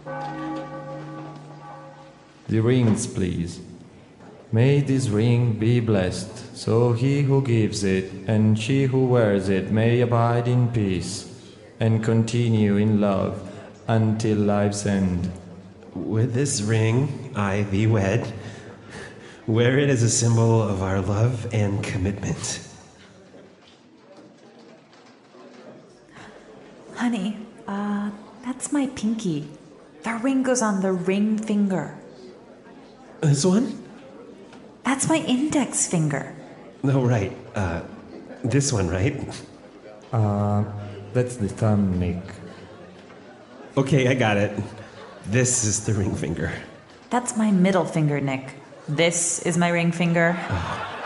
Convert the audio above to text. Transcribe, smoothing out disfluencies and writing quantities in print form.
The rings, please. May this ring be blessed, so he who gives it and she who wears it may abide in peace and continue in love until life's end. With this ring, I thee wed. Wear it as a symbol of our love and commitment. Honey, that's my pinky. The ring goes on the ring finger. This one? That's my index finger. No, right. This one, right? That's the thumb, Nick. Okay, I got it. This is the ring finger. That's my middle finger, Nick. This is my ring finger.